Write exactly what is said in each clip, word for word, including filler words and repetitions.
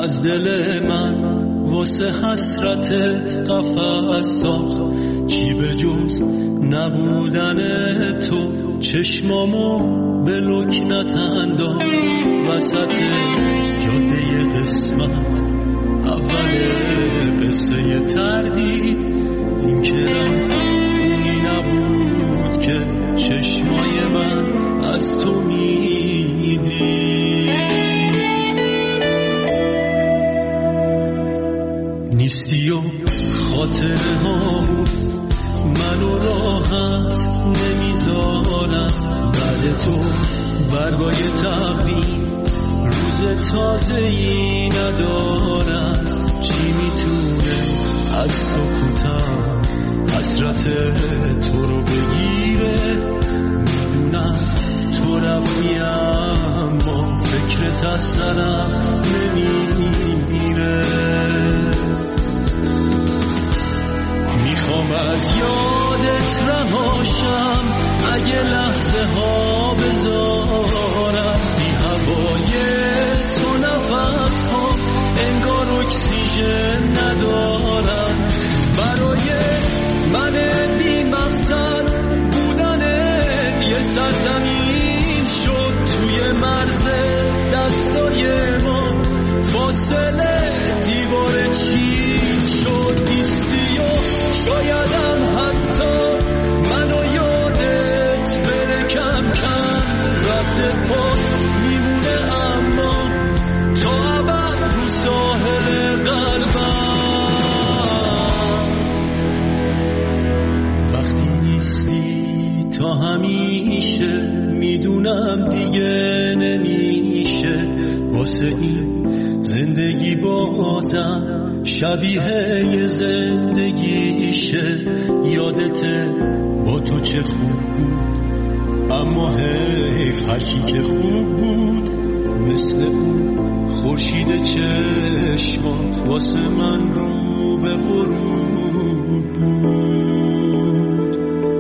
از دل من واسه حسرتت قفس ساخت، چی به جز نبودن تو چشمامو به لکنت انداخت. وسط جاده قسمت اول قصه تردید، این که رفت اونی نبود که چشمای من از تو میدید. نیستی و خاطره ها منو راحت نمیذارم، بعد تو برگای تقویم روز تازه‌ای ندارم. چی میتونه از سکوتم حسرت تو رو بگیره؟ میدونم تو رفتی اما فکرت از سرم نمیره. میخوام از یادت رهاشم، اگه لحظه ها بذارم بی هوای تو نفس ها انگار اکسیژن ندارم. برای من بی مقصد بودنت یه سرزمین شد توی مرز دستای ما، فاصله دیوار چین شد. نیستی و شایدم حتی منو یادت بره کم کم، رد پا میمونه اما تا ابد رو ساحل قلبم. وقتی نیستی تا همیشه میدونم دیگه نمیشه، واسه این زندگی بازم شبیه یه زندگیشه. یادته با تو چه خوب بود، اما حیف هرچی که خوب بود مثل اون خورشید چشمات واسه من رو به غروب بود.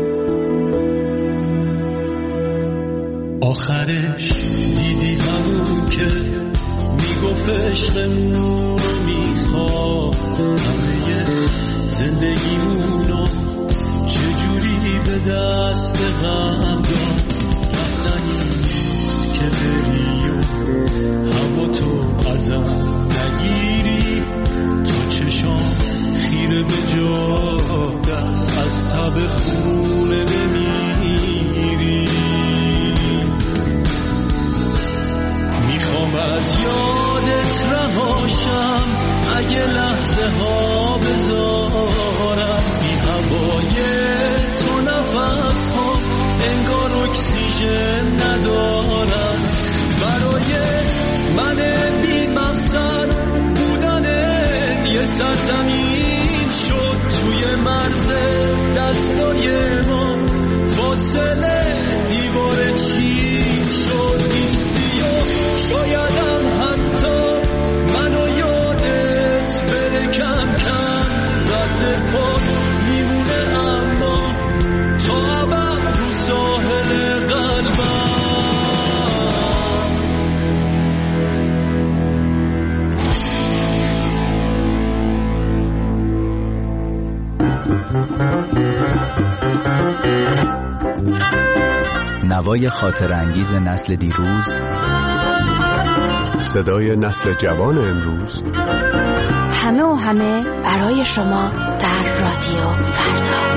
آخرش دیدی همون که میگفت عشقمون رو میخواد، همه زندگیمونو چجوری به دست غم داد. رفتنی نیست که بری و هوا تو ازم نگیری، تو چشام خیره به جا دست از تب خونه نمیری. میخوام از یادت رهاشم، اگه لحظه ها بذارم بی هوای تو نفس ها انگار اکسیژن ندارم. برای من بی مقصد بودنت یه سرزمین شد توی مرز دستای ما، فاصله دیوار چین شد. نیستی و شایدم حتی منو یادت بره کم کم، رد پا میمونه اما تا ابد رو ساحل قلبم. نوای خاطر انگیز نسل دیروز، صدای نسل جوان امروز، همه و همه برای شما در رادیو فردا.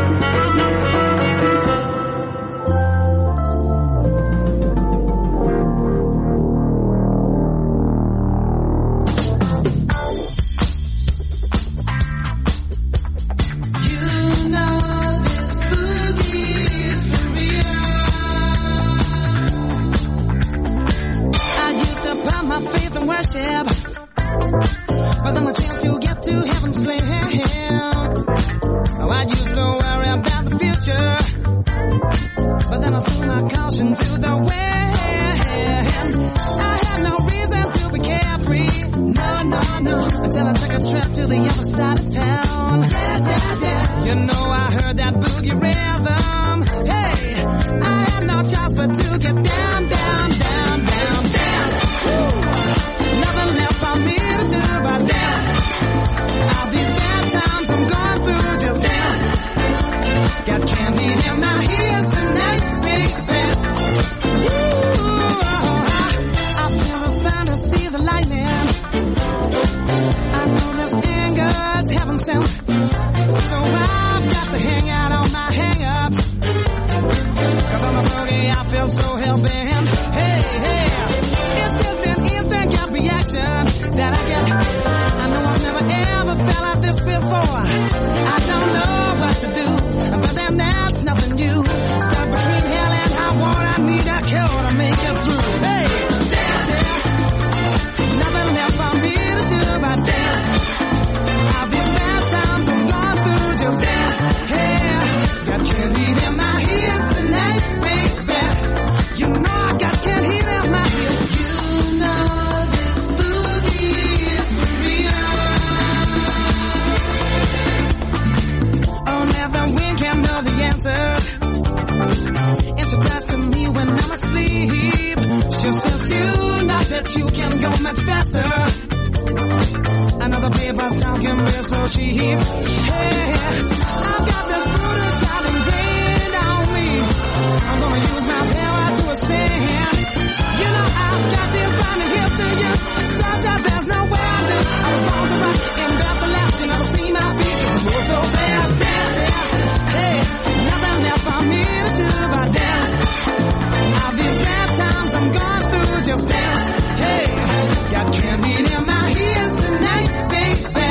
Nothing left for me to do. got candy in my ears tonight, baby. Ooh, I feel the thunder, see the lightning. I know this anger is heaven sent, so I've got to hang out on my hang-ups. 'Cause on the boogie I feel so hell-bent. Hey, hey, it's just an instant gut reaction that I get. I know I've never ever felt like this before. I don't know what to do, but then that's nothing new. Stuck between hell and high water, I need a cure to make it through. Hey, dance, yeah. Nothing left for me to do but dance. All these bad times I'm going through, just dance. Hey, got candy in my ears tonight, baby. You know I got candy in my ears. You know this boogie is for real. Only the wind can know the answers. It's to me when I'm asleep. She says you know that you can go much faster. Another paper's talk can be so cheap. Hey, I've got this brutal child ingrained on me. I'm gonna use my power to ascend. You know I've got this burning hips to use, such that there's no way I do. I was born to rock and built to last. You never see my feet 'cause I move so fast. Dance, yeah. Hey, nothing left for me to do but dance. All these bad times I'm going through, just dance. Hey, got candy in my ears tonight, baby.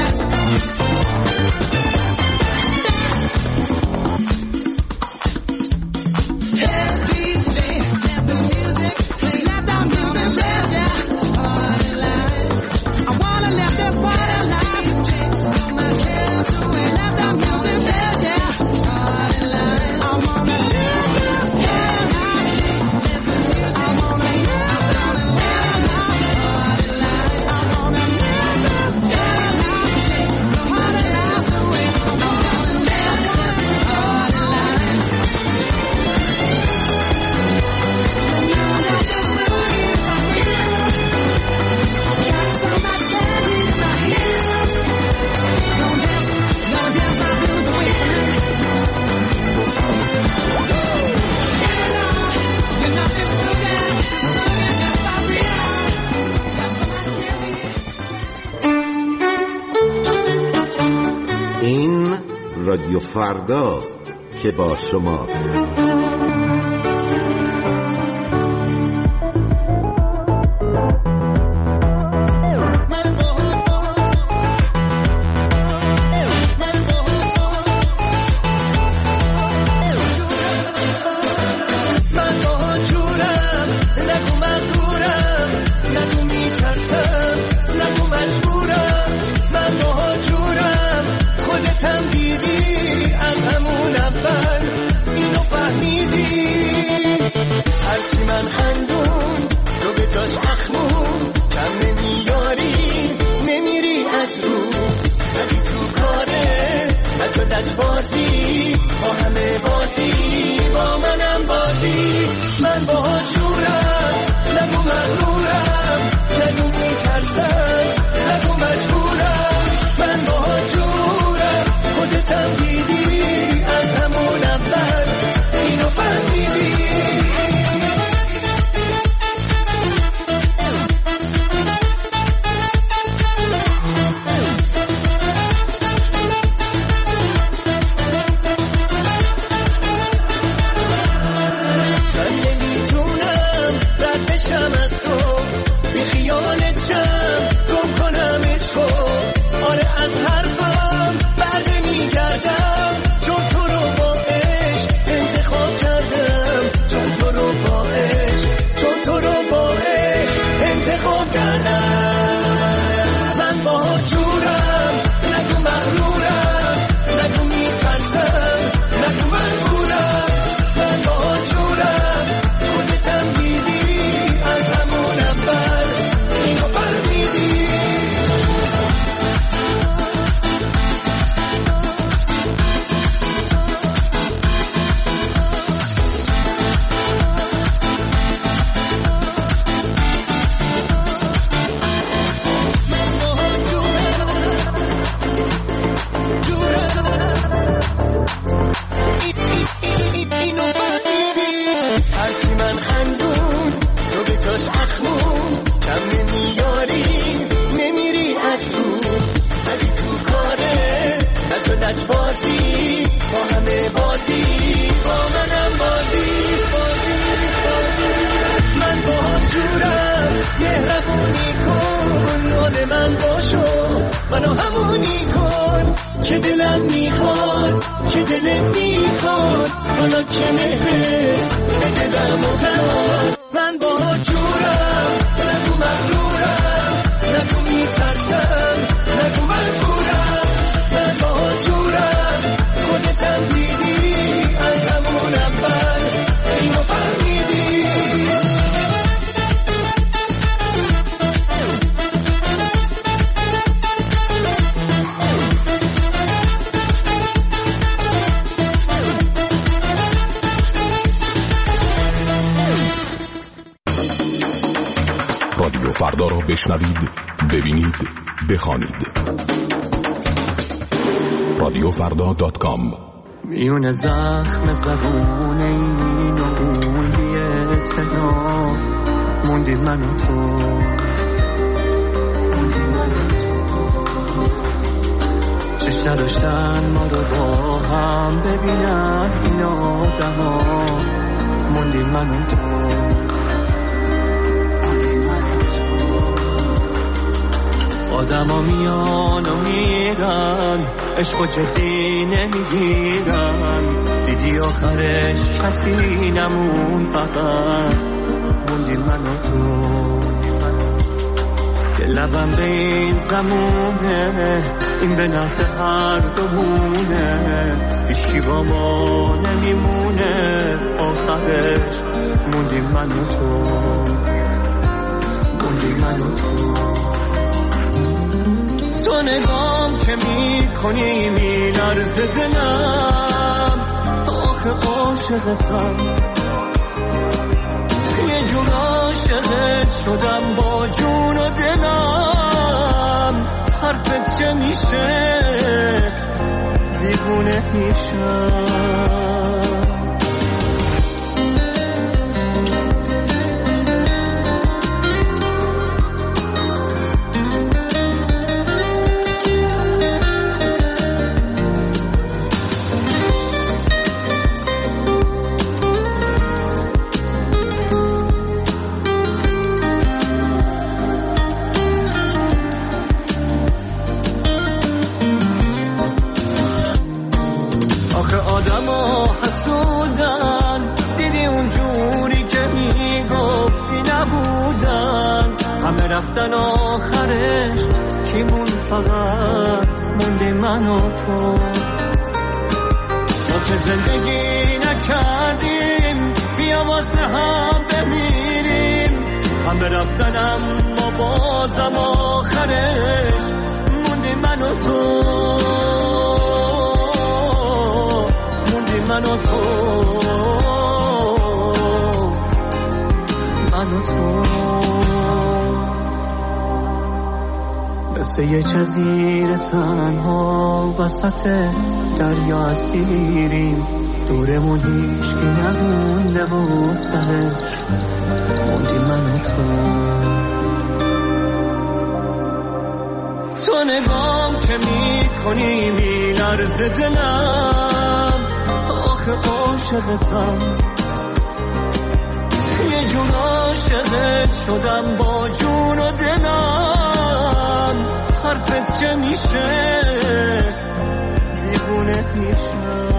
Hey, D J, let the music play, let the music play, yeah. Party life, I wanna let this party life. D J, blow my cares away, let the music play, yeah. Party life, I wanna live this, yeah. Let the music, I wanna live, I wanna live this party life. I wanna live this, yeah. D J, blow party life away, I wanna live this party life. این رادیو فرداست که با شماست. خودتم دیدی از همون اول اینو فهمیدی بازی با منم بازی من با هم جورم مهربونی کن حال من باشو منو همونی کن که دلم میخواد که دلت میخواد حالا که مهرت به دلم و همان من با هم جورم نگو مغرورم نگو میترسم نگو مجبورم من با هم جورم خودتم دیدی از همون اول اینو فهمیدی رادیو فردا را بشنوید، ببینید، بخوانید. رادیو فردا دات کام. میون زخم زبون این و اون بی اعتنا موندیم من و تو چشم نداشتن ما رو با هم ببینن این آدم ها موندیم من و تو آدم ها میان و میرن عشق و جدی نمیگیرن دیدی آخرش کسی نمون فقط موندیم من و تو که لبم به این زمونه این به نفع هر دومونه هیچکی با ما نمیمونه آخرش موندیم من و تو موندیم من و تو تو نگام که می کنی می لرزه دلم آخه عاشقتم یه جون عاشقت شدم با جون و دلم حرفت چه میشه دیوونه میشم رفتن آخرش کیمون فقط موندی من و تو ما که زندگی نکردیم بیا واسه هم بمیریم همه رفتن اما بازم آخرش موندی من و تو موندی من و تو من و تو مثل یه جزیره تنها وسط دریا اسیریم دورمون هیچکی نمونده و تهش موندی من و تو تو نگام که می کنی می لرزه دلم آخه عاشقتم یه جون عاشقت شدم با جون و دلم حرفت چه میشه دیوونه میشم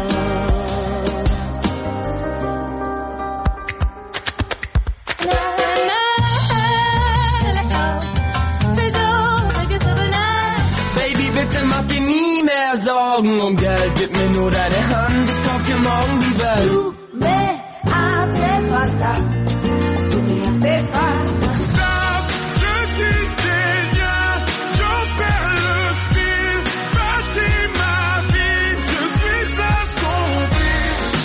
Baby, bitte mach dir nie mehr Sorgen um Geld, gib mir nur deine Hand, ich kauf dir morgen die Welt. Du me hace falta, du me hace falta. Stop, je disais rien, j'en perds le fil, bâtis ma vie, je suis assombri.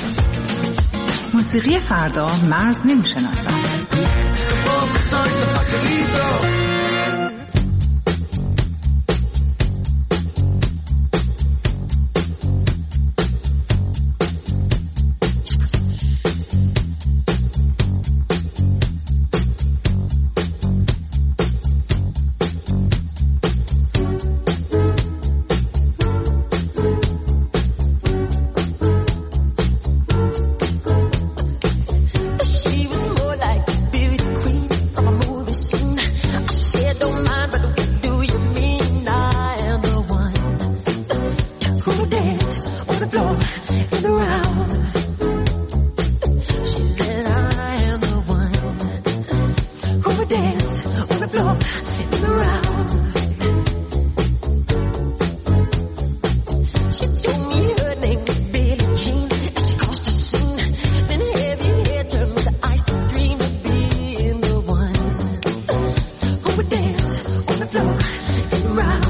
موسیقی فردا مرز نمیشناسد. in the round. She said I am the one who would dance on the floor in the round. She told me her name was Billie Jean, and she caused a scene. Then heavy hair turned with the ice to dream of being the one who would dance on the floor in the round.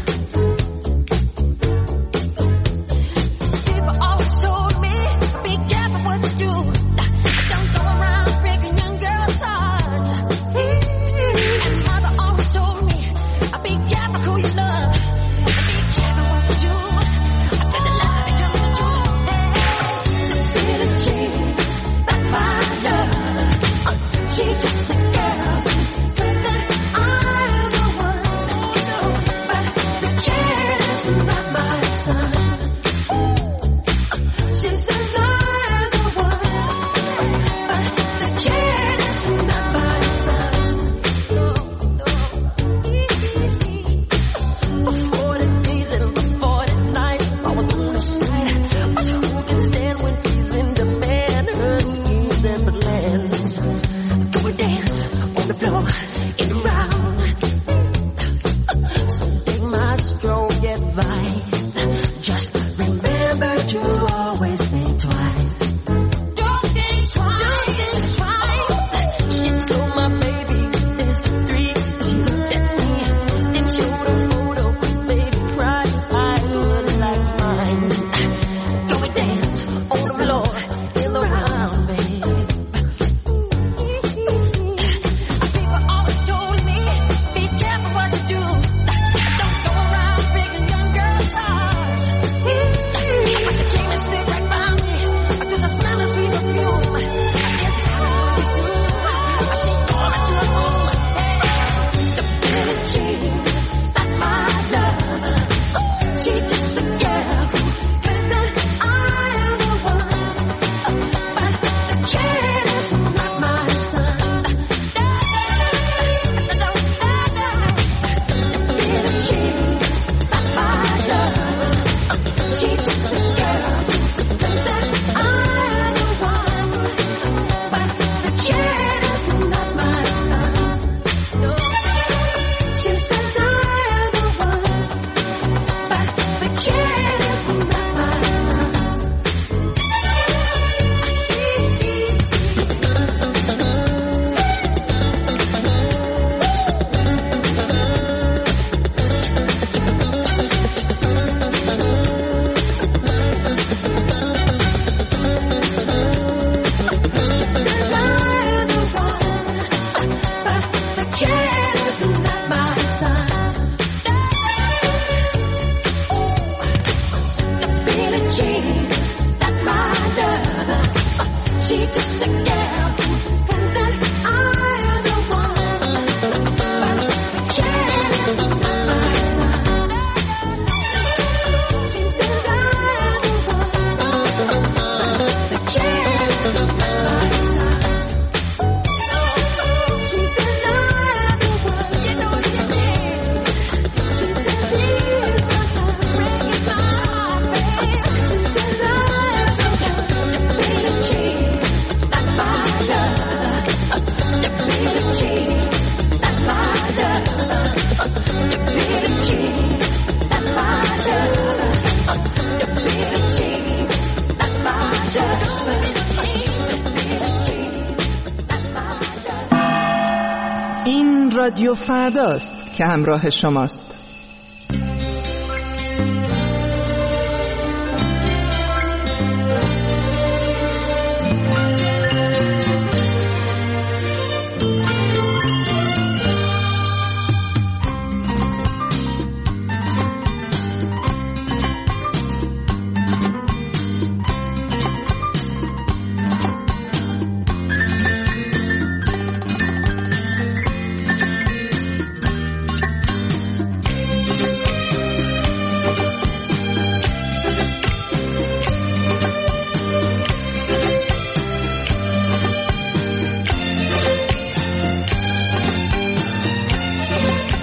رادیو فرداست که همراه شماست.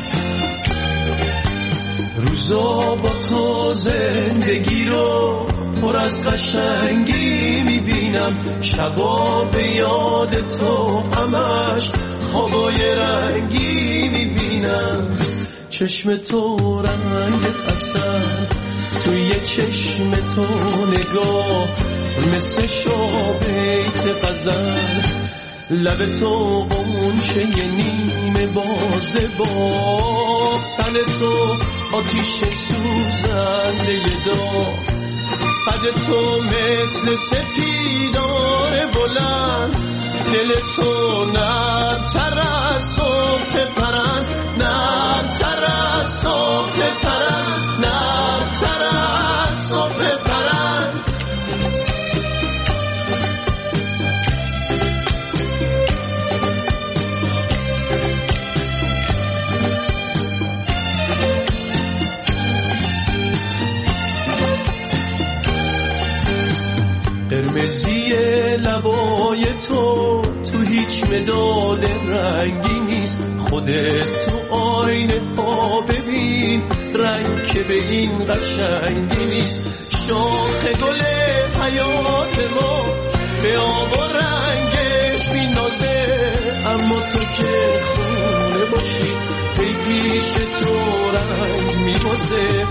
روزا با تو زندگی رو پر از قشنگی میبینم، شبا به یاد تو همش خوابای رنگی میبینم. چشم تو رنگ اصل، توی چشم تو نگاه مثل شابیت غزل، لب تو غنچه نیمه بازه با تن تو آتیش سوزنده داغ، قد تو مثل سپیدار بلند، دل تو نرم‌تر از صبح پرند، نرم‌تر از صبح پرند، نرم‌تر از صبح پرند. قرمزی لبای تو تو هیچ مداد رنگی نیست، خودت تو آینه ها ببین رنگ که به این قشنگی نیست. شاخ گل حیات ما به آب و رنگش مینازه، اما تو که خونه باشی ای پیش تو رنگ میبازه.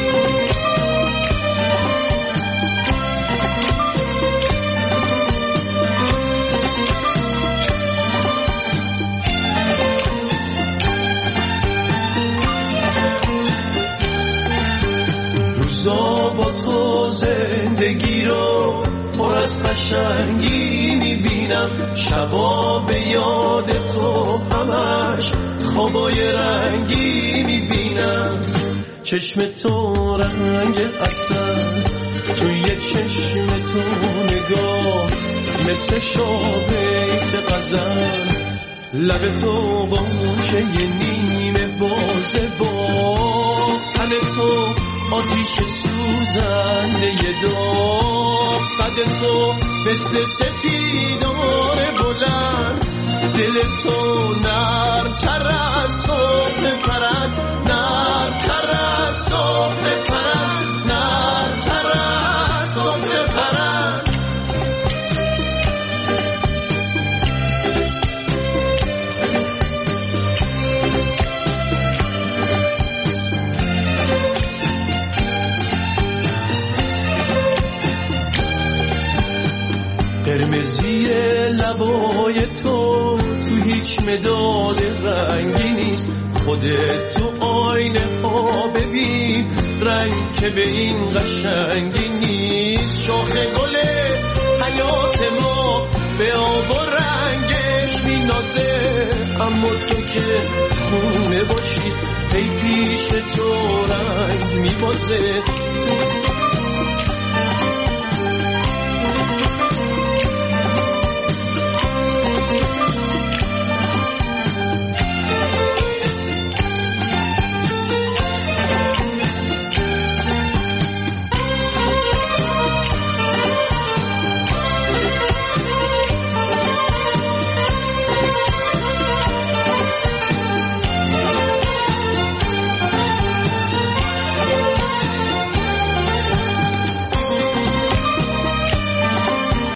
روزا با تو زندگی رو پر از قشنگی میبینم، شبا به یاد تو همش خوابای رنگی میبینم. چشم تو رنگ اصل، توی چشم تو نگاه مثل شابیت غزل، لب تو غنچه نیمه بازه با تن تو آتیش سوزنده داغ، قد تو مثل سپیدار بلند، دل تو نرم‌تر از صبح پرند، نرم‌تر از صبح پرند، نرم‌تر از صبح پرند. قرمزی لبای تو تو هیچ مداد رنگی نیست، خودت تو آینه ها ببین رنگ که به این قشنگی نیست. شاخ گل حیات ما به آب و رنگش مینازه، اما تو که خونه باشی ای پیش تو رنگ میبازه.